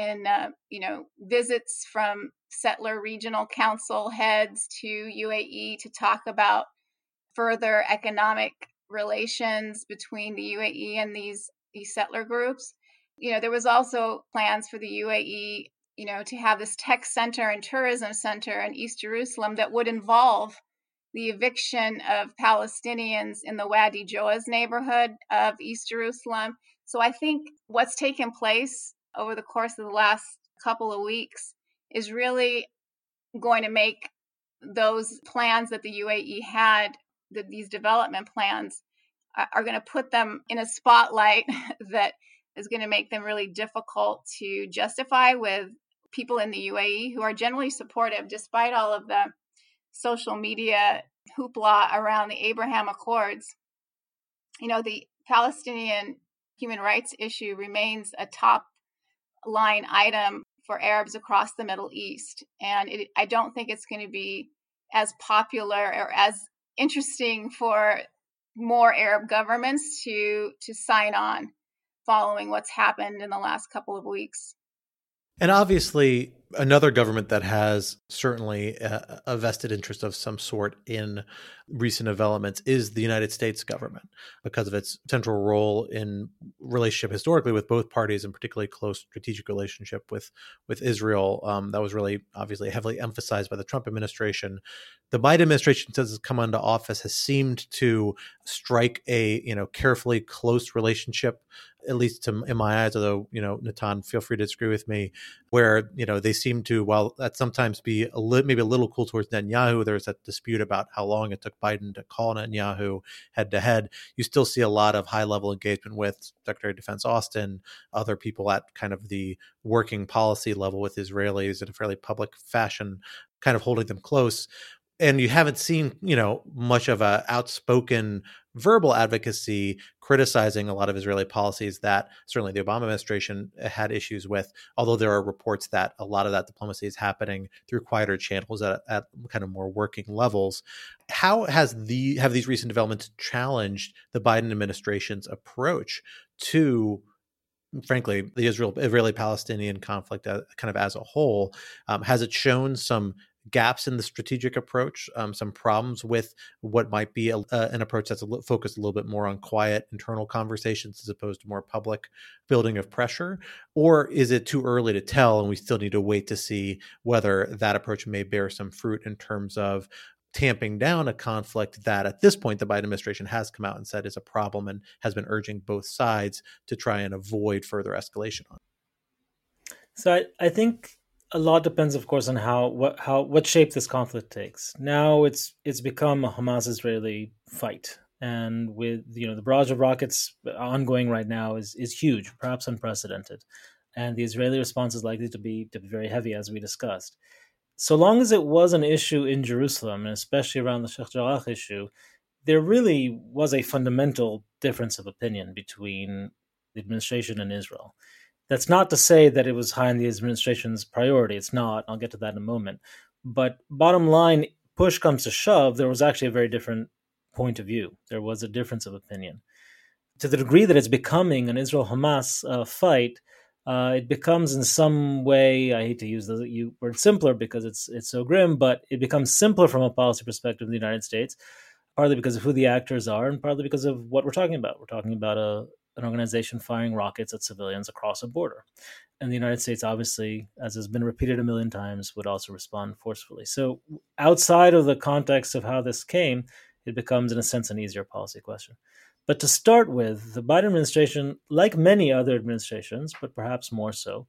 Speaker 4: visits from settler regional council heads to UAE to talk about further economic relations between the UAE and these settler groups. There was also plans for the UAE, to have this tech center and tourism center in East Jerusalem that would involve the eviction of Palestinians in the Wadi Joaz neighborhood of East Jerusalem. So I think what's taken place over the course of the last couple of weeks is really going to make those plans that the UAE had, these development plans, are going to put them in a spotlight that is going to make them really difficult to justify with people in the UAE who are generally supportive, despite all of the social media hoopla around the Abraham Accords. The Palestinian human rights issue remains a top line item for Arabs across the Middle East. And I don't think it's going to be as popular or as interesting for more Arab governments to sign on following what's happened in the last couple of weeks.
Speaker 5: And obviously, another government that has certainly a vested interest of some sort in recent developments is the United States government, because of its central role in relationship historically with both parties, and particularly close strategic relationship with Israel. That was really obviously heavily emphasized by the Trump administration. The Biden administration, since it's come into office, has seemed to strike a carefully close relationship at least in my eyes, although, Natan, feel free to disagree with me, where, they seem to, while that sometimes be maybe a little cool towards Netanyahu, there's that dispute about how long it took Biden to call Netanyahu head to head. You still see a lot of high level engagement with Secretary of Defense Austin, other people at kind of the working policy level with Israelis in a fairly public fashion, kind of holding them close. And you haven't seen, much of a outspoken verbal advocacy criticizing a lot of Israeli policies that certainly the Obama administration had issues with, although there are reports that a lot of that diplomacy is happening through quieter channels at kind of more working levels. How have these recent developments challenged the Biden administration's approach to, frankly, the Israeli-Palestinian conflict kind of as a whole? Has it shown some gaps in the strategic approach, some problems with what might be an approach that's focused a little bit more on quiet internal conversations as opposed to more public building of pressure? Or is it too early to tell and we still need to wait to see whether that approach may bear some fruit in terms of tamping down a conflict that at this point the Biden administration has come out and said is a problem and has been urging both sides to try and avoid further escalation on?
Speaker 6: So I think a lot depends, of course, on what shape this conflict takes. Now it's become a Hamas-Israeli fight, and with the barrage of rockets ongoing right now is huge, perhaps unprecedented, and the Israeli response is likely to be very heavy, as we discussed. So long as it was an issue in Jerusalem, and especially around the Sheikh Jarrah issue, there really was a fundamental difference of opinion between the administration and Israel. That's not to say that it was high on the administration's priority. It's not. I'll get to that in a moment. But bottom line, push comes to shove, there was actually a very different point of view. There was a difference of opinion. To the degree that it's becoming an Israel-Hamas fight, it becomes in some way, I hate to use the word simpler because it's so grim, but it becomes simpler from a policy perspective in the United States, partly because of who the actors are and partly because of what we're talking about. We're talking about an organization firing rockets at civilians across a border. And the United States, obviously, as has been repeated a million times, would also respond forcefully. So outside of the context of how this came, it becomes, in a sense, an easier policy question. But to start with, the Biden administration, like many other administrations, but perhaps more so,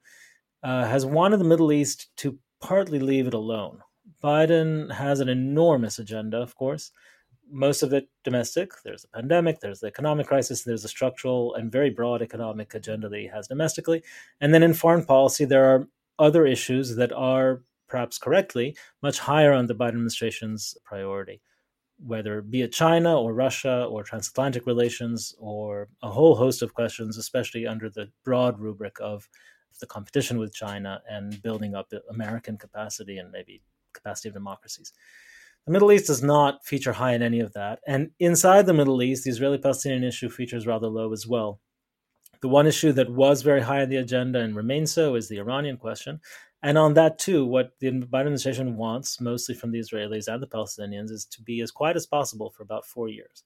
Speaker 6: has wanted the Middle East to partly leave it alone. Biden has an enormous agenda, of course, most of it domestic. There's the pandemic, there's the economic crisis, there's a structural and very broad economic agenda that he has domestically. And then in foreign policy, there are other issues that are, perhaps correctly, much higher on the Biden administration's priority, whether be it China or Russia or transatlantic relations or a whole host of questions, especially under the broad rubric of the competition with China and building up the American capacity and maybe capacity of democracies. The Middle East does not feature high in any of that. And inside the Middle East, the Israeli-Palestinian issue features rather low as well. The one issue that was very high on the agenda and remains so is the Iranian question. And on that too, what the Biden administration wants, mostly from the Israelis and the Palestinians, is to be as quiet as possible for about 4 years.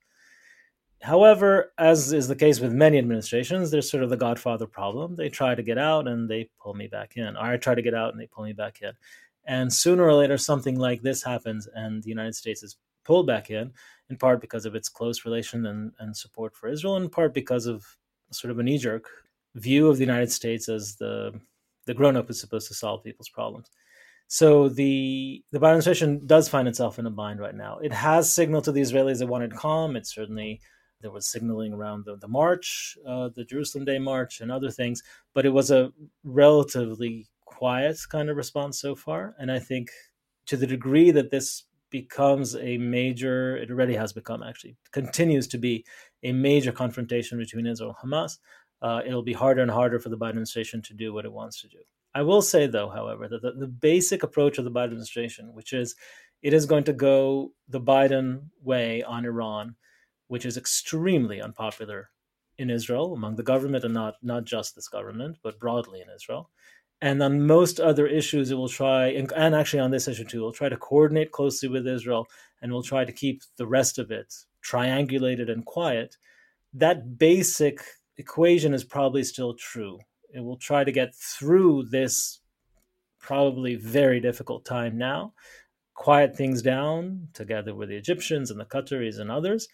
Speaker 6: However, as is the case with many administrations, there's sort of the Godfather problem. They try to get out and they pull me back in. Or I try to get out and they pull me back in. And sooner or later, something like this happens and the United States is pulled back in part because of its close relation and support for Israel, in part because of sort of a knee-jerk view of the United States as the grown-up who's supposed to solve people's problems. So the Biden administration does find itself in a bind right now. It has signaled to the Israelis it wanted calm. It certainly, there was signaling around the march, the Jerusalem Day March and other things, but it was a relatively quiet kind of response so far. And I think to the degree that this becomes a major, it already has become actually, continues to be a major confrontation between Israel and Hamas, it'll be harder and harder for the Biden administration to do what it wants to do. I will say, though, however, that the basic approach of the Biden administration, which is it is going to go the Biden way on Iran, which is extremely unpopular in Israel, among the government, and not just this government, but broadly in Israel. And on most other issues, it will try, and actually on this issue too, it will try to coordinate closely with Israel and will try to keep the rest of it triangulated and quiet. That basic equation is probably still true. It will try to get through this probably very difficult time now, quiet things down together with the Egyptians and the Qataris and others,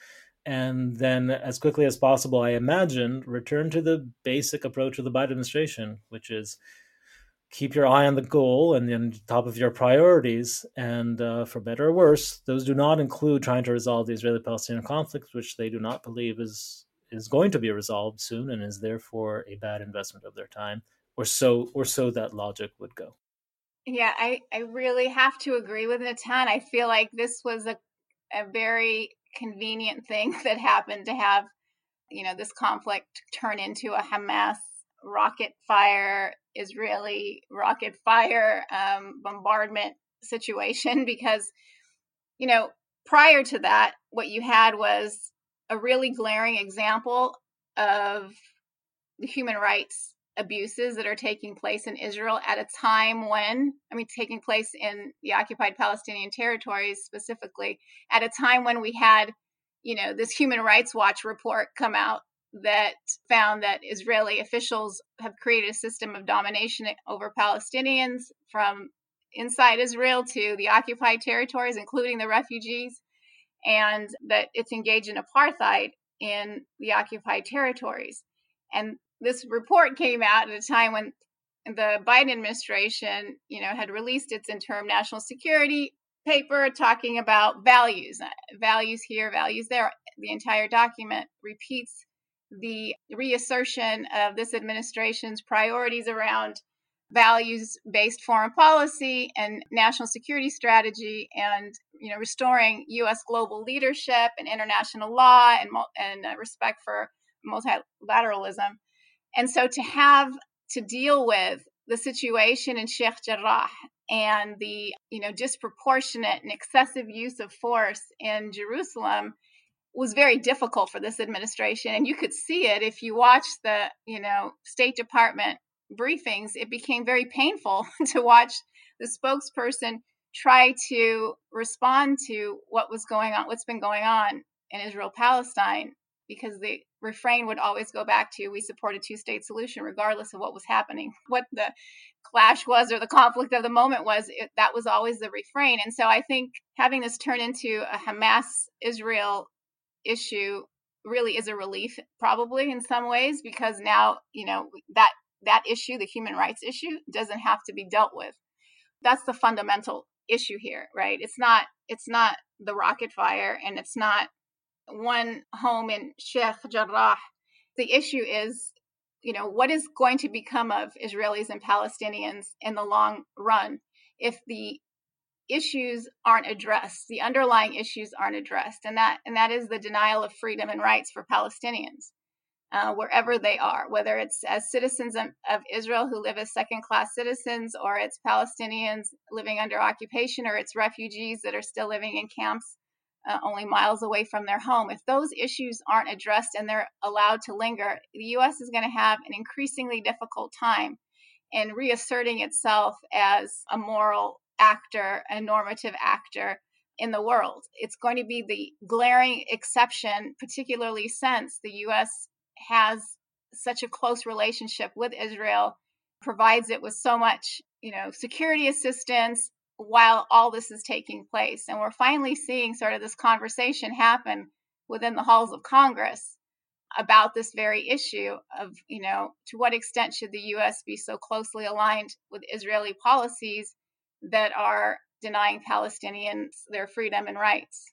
Speaker 6: and then as quickly as possible, I imagine, return to the basic approach of the Biden administration, which is keep your eye on the goal and on top of your priorities. And for better or worse, those do not include trying to resolve the Israeli-Palestinian conflict, which they do not believe is going to be resolved soon and is therefore a bad investment of their time, or so that logic would go.
Speaker 4: Yeah, I really have to agree with Natan. I feel like this was a very convenient thing that happened to have, this conflict turn into a Hamas rocket fire, Israeli rocket fire bombardment situation, because, prior to that, what you had was a really glaring example of the human rights abuses that are taking place in Israel at a time taking place in the occupied Palestinian territories specifically, at a time when we had, this Human Rights Watch report come out that found that Israeli officials have created a system of domination over Palestinians from inside Israel to the occupied territories, including the refugees, and that it's engaged in apartheid in the occupied territories. And this report came out at a time when the Biden administration, had released its interim national security paper talking about values here, values there. The entire document repeats the reassertion of this administration's priorities around values-based foreign policy and national security strategy, and restoring U.S. global leadership and international law and respect for multilateralism. And so to have to deal with the situation in Sheikh Jarrah and the disproportionate and excessive use of force in Jerusalem was very difficult for this administration. And you could see it if you watch the State Department briefings. It became very painful to watch the spokesperson try to respond to what's been going on in Israel-Palestine, because the refrain would always go back to, we support a two-state solution regardless of what was happening, what the clash was or the conflict of the moment was. That was always the refrain. And so I think having this turn into a Hamas-Israel issue really is a relief, probably in some ways, because now, that issue, the human rights issue, doesn't have to be dealt with. That's the fundamental issue here, right? It's not the rocket fire, and it's not one home in Sheikh Jarrah. The issue is, what is going to become of Israelis and Palestinians in the long run if the issues aren't addressed, the underlying issues aren't addressed, and that is the denial of freedom and rights for Palestinians, wherever they are, whether it's as citizens of Israel who live as second-class citizens, or it's Palestinians living under occupation, or it's refugees that are still living in camps only miles away from their home. If those issues aren't addressed and they're allowed to linger, the U.S. is going to have an increasingly difficult time in reasserting itself as a moral actor, a normative actor in the world. It's going to be the glaring exception, particularly since the U.S. has such a close relationship with Israel, provides it with so much, security assistance while all this is taking place. And we're finally seeing sort of this conversation happen within the halls of Congress about this very issue of, to what extent should the U.S. be so closely aligned with Israeli policies that are denying Palestinians their freedom and rights.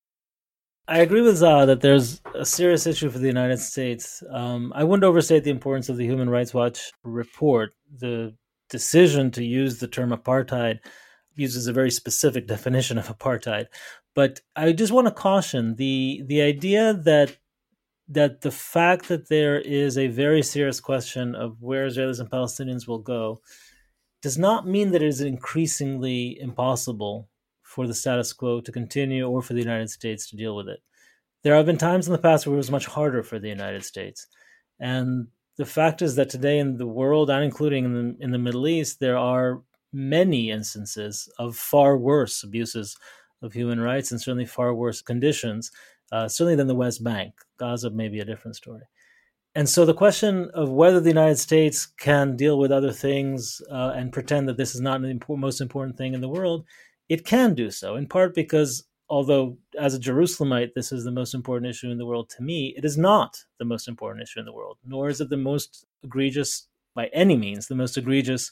Speaker 6: I agree with Zaha that there's a serious issue for the United States. I wouldn't overstate the importance of the Human Rights Watch report. The decision to use the term apartheid uses a very specific definition of apartheid. But I just want to caution the idea that the fact that there is a very serious question of where Israelis and Palestinians will go does not mean that it is increasingly impossible for the status quo to continue or for the United States to deal with it. There have been times in the past where it was much harder for the United States. And the fact is that today in the world, and including in the Middle East, there are many instances of far worse abuses of human rights and certainly far worse conditions, certainly than the West Bank. Gaza may be a different story. And so the question of whether the United States can deal with other things and pretend that this is not the most important thing in the world, it can do so, in part because although as a Jerusalemite, this is the most important issue in the world to me, it is not the most important issue in the world, nor is it the most egregious, by any means, the most egregious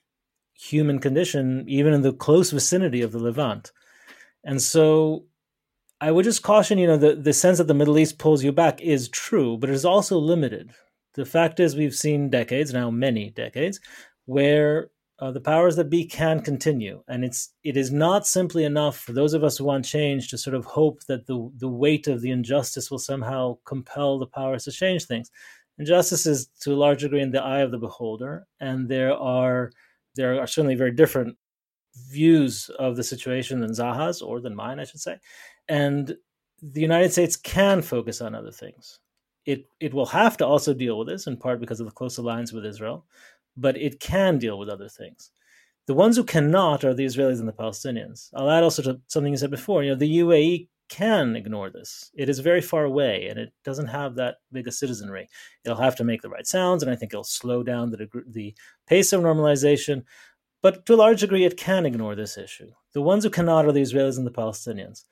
Speaker 6: human condition, even in the close vicinity of the Levant. And so I would just caution, the sense that the Middle East pulls you back is true, but it is also limited. The fact is we've seen decades, now many decades, where the powers that be can continue. And it is not simply enough for those of us who want change to sort of hope that the weight of the injustice will somehow compel the powers to change things. Injustice is to a large degree in the eye of the beholder, and there are certainly very different views of the situation than Zaha's, or than mine, I should say. And the United States can focus on other things. It will have to also deal with this, in part because of the close alliance with Israel, but it can deal with other things. The ones who cannot are the Israelis and the Palestinians. I'll add also to something you said before. The UAE can ignore this. It is very far away, and it doesn't have that big a citizenry. It'll have to make the right sounds, and I think it'll slow down the pace of normalization. But to a large degree, it can ignore this issue. The ones who cannot are the Israelis and the Palestinians.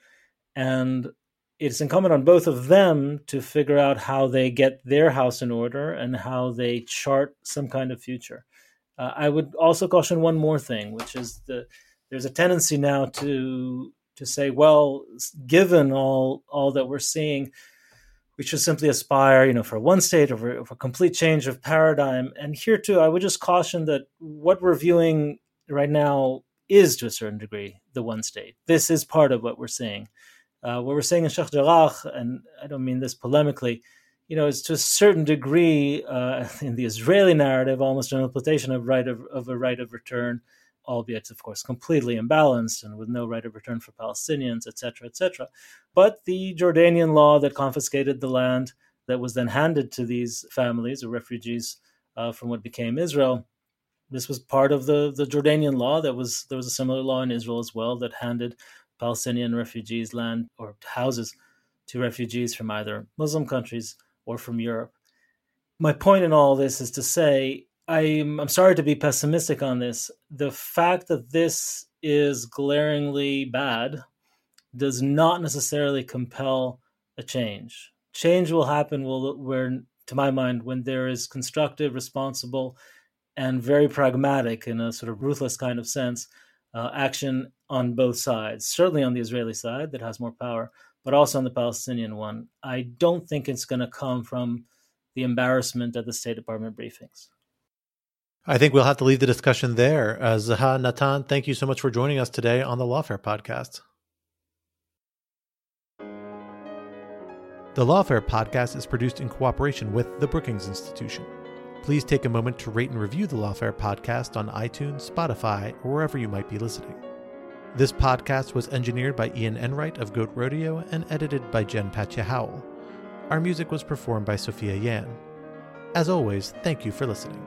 Speaker 6: And it's incumbent on both of them to figure out how they get their house in order and how they chart some kind of future. I would also caution one more thing, which is there's a tendency now to say, well, given all that we're seeing, we should simply aspire, for one state or for complete change of paradigm. And here too, I would just caution that what we're viewing right now is, to a certain degree, the one state. This is part of what we're seeing. What we're saying in Sheikh Jarrah, and I don't mean this polemically, is to a certain degree in the Israeli narrative almost an implementation of a right of return, albeit, of course, completely imbalanced and with no right of return for Palestinians, etc., etc. But the Jordanian law that confiscated the land that was then handed to these families or refugees from what became Israel, this was part of the Jordanian law. There was a similar law in Israel as well that handed Palestinian refugees land or houses to refugees from either Muslim countries or from Europe. My point in all this is to say, I'm sorry to be pessimistic on this. The fact that this is glaringly bad does not necessarily compel a change. Change will happen to my mind, when there is constructive, responsible, and very pragmatic, in a sort of ruthless kind of sense, action on both sides. Certainly on the Israeli side that has more power, but also on the Palestinian one. I don't think it's going to come from the embarrassment at the State Department briefings.
Speaker 5: I think we'll have to leave the discussion there. Zaha, Natan, thank you so much for joining us today on the Lawfare Podcast. The Lawfare Podcast is produced in cooperation with the Brookings Institution. Please take a moment to rate and review the Lawfare Podcast on iTunes, Spotify, or wherever you might be listening. This podcast was engineered by Ian Enright of Goat Rodeo and edited by Jen Patja Howell. Our music was performed by Sophia Yan. As always, thank you for listening.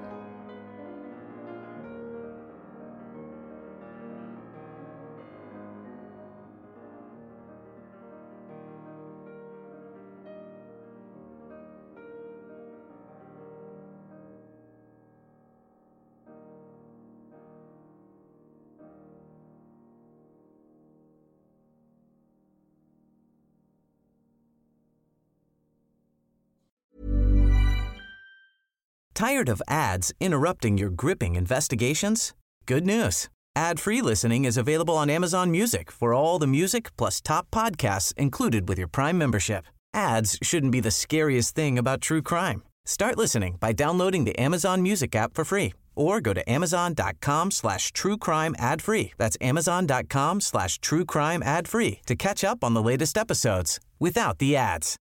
Speaker 7: Tired of ads interrupting your gripping investigations? Good news. Ad-free listening is available on Amazon Music for all the music plus top podcasts included with your Prime membership. Ads shouldn't be the scariest thing about true crime. Start listening by downloading the Amazon Music app for free or go to amazon.com/truecrime ad-free. That's amazon.com/truecrime ad-free to catch up on the latest episodes without the ads.